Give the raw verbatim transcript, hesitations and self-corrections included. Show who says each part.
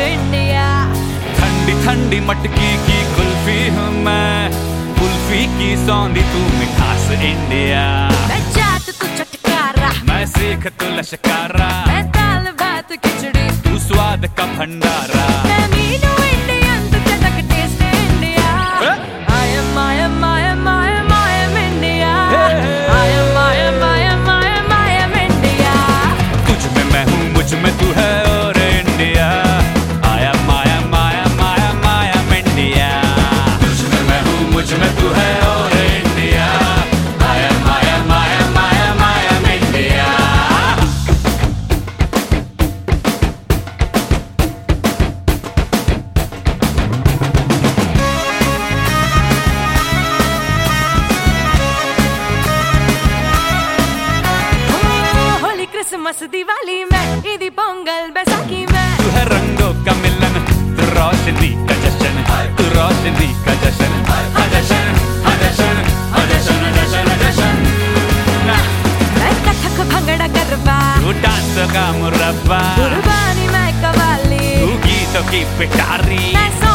Speaker 1: India.
Speaker 2: ठंडी ठंडी मटकी की कुल्फी हूँ मैं, कुल्फी की सौंधी तू मिठास इंडिया।
Speaker 1: मैं जाट तू चटकारा,
Speaker 2: मैं सीख तू लश्कारा,
Speaker 1: मैं दाल भात खिचड़ी
Speaker 2: तू स्वाद का भंडारा।
Speaker 1: मैं मीनू इंडियन तू चटक taste India. I am I am I am I am I am India। I am I am I am I am I am India।
Speaker 2: तुझ में मैं हूँ, मुझ में तू है और India. I am I am I am I am I am India। तुझ में मैं हूँ, मुझ में तू है और India. I am I am I am I am I am India।
Speaker 1: Holi Christmas Diwali में, ईदी पोंगल बैसाखी में,
Speaker 2: तू है रंगों का मिलन, तू रोशनी का जश्न, तू रोशनी का जश्न। हाँ जश्न, हाँ जश्न, हाँ जश्न, जश्न, जश्न।
Speaker 1: मैं कथक भंगड़ा गरबा,
Speaker 2: तू डांस का मुरब्बा,
Speaker 1: कुर्बानी मैं कवाली,
Speaker 2: तू गीतों की पिटारी।
Speaker 1: मैं